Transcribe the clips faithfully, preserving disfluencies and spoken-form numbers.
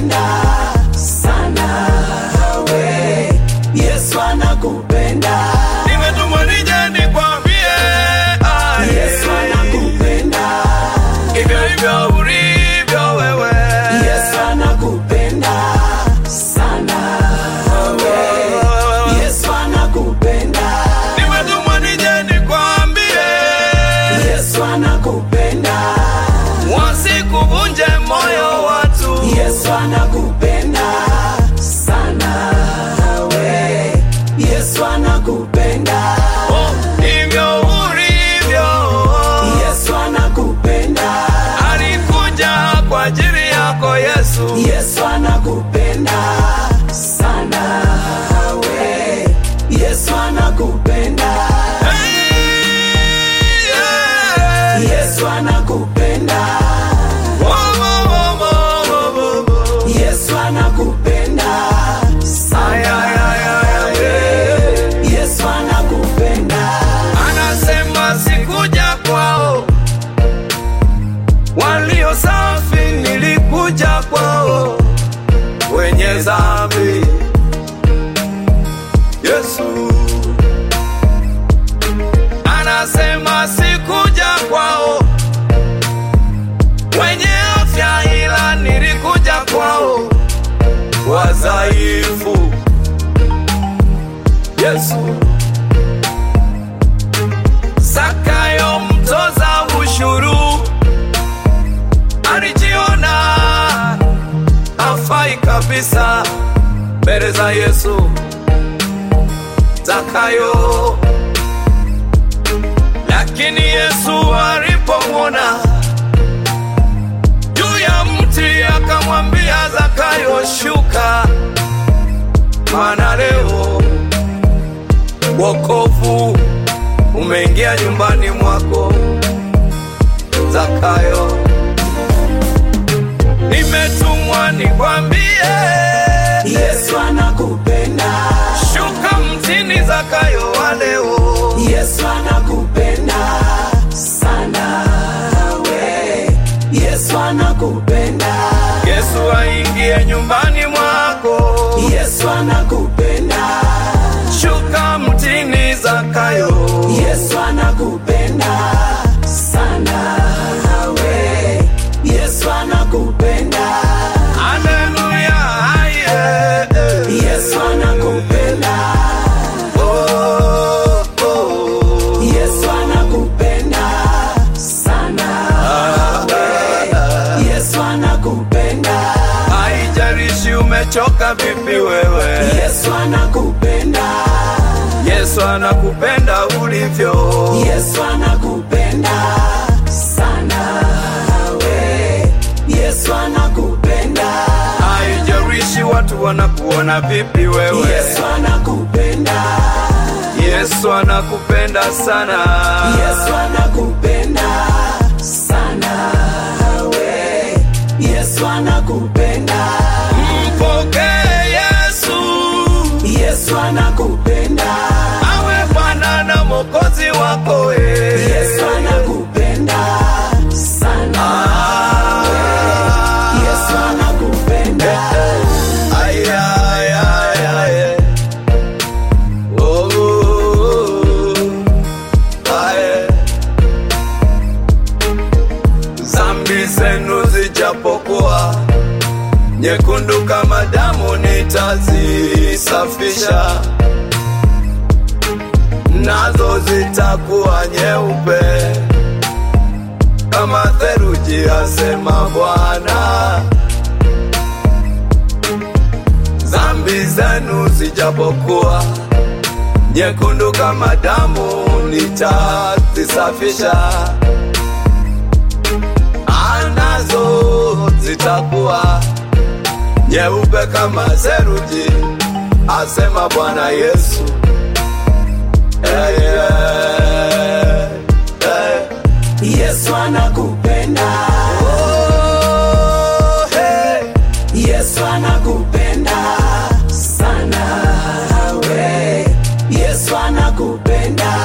anakupenda sana we. Yesu anakupenda. Nimetumwa nije nikwambie, Yesu anakupenda. hivyo hivyo ulivyo wewe. Yesu anakupenda sana we. Yesu anakupenda. Nimetumwa nije nikwambie, Yesu anakupenda. wasikuvunje moyo watu. Yesu anakupenda sana we. Yesu anakupenda. Oh, hivyo ulivyo. Yesu anakupenda. Alikuja kwa ajili yako Yesu. Yesu anakupenda sana we. Yesu anakupenda. Hey, yeah. Yesu anakupenda. Wo, wo, wo, wo, wo, wo. Yesu anakupenda Ay, sana ay, ay, ay, ay, yeah. Yesu anakupenda. Anasema sikuja kwao walio safi, nilikuja kwao wenye dhambi. Yesu anasema sikuja kwao wenye afya, ila nilikuja kwao wadhaifu. Yesu Zakayo mtoza ushuru alijiona hafai kabisa mbele za Yesu. Zakayo, lakini Yesu alipomwona juu ya mti akamwambia Zakayo, shuka, maana leo wokovu umeingia nyumbani mwako. Zakayo, nimetumwa nikwambie, Yesu anakupenda. shuka mtini Zakayo wa leo. Yesu anakupenda sana we. Yesu anakupenda. Yesu aingie nyumbani mwako. Yesu anakupenda. Shuka mtini Zakayo. Yesu anakupenda sana we. Yesu anakupenda. Haleluya, yeah. Yesu anakupenda. Oh, oh. Yesu anakupenda sana we. Yesu anakupenda. Haijalishi umechoka vipi wewe, Yesu anakupenda. Yesu anakupenda ulivyo. Yesu anakupenda sana we. Yesu anakupenda. Haijalishi watu wanakuona vipi wewe, Yesu anakupenda. Yesu anakupenda sana. Yesu anakupenda sana we. Yesu anakupenda. Mpokee Yesu, Yesu anakupenda. awe Bwana na Mwokozi wako we. Yesu anakupenda sana we. Yesu anakupenda. Ay, ay, ay, ay. Oh, oh, ay. Zambi zenu zijapokuwa nyekundu kama damu, nitazisafisha, nazo zitakuwa nyeupe kama theluji, asema Bwana. Zambi zenu zijapokuwa nyekundu kama damu, nitazisafisha, nazo zitakuwa nyeupe kama theluji, asema Bwana Yesu. Hey, hey, hey. Yesu anakupenda. Oh, hey. Yesu anakupenda sana we. Yesu anakupenda.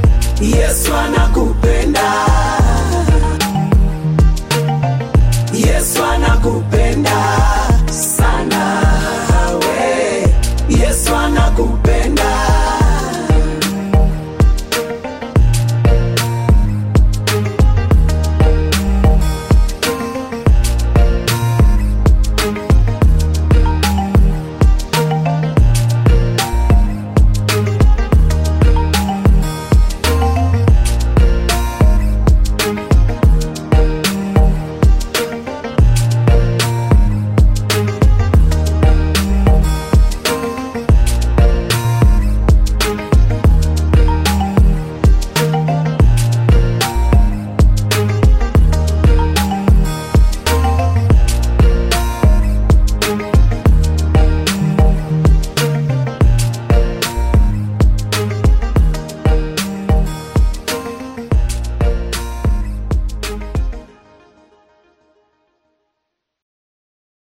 Yesu anakupenda. anakupenda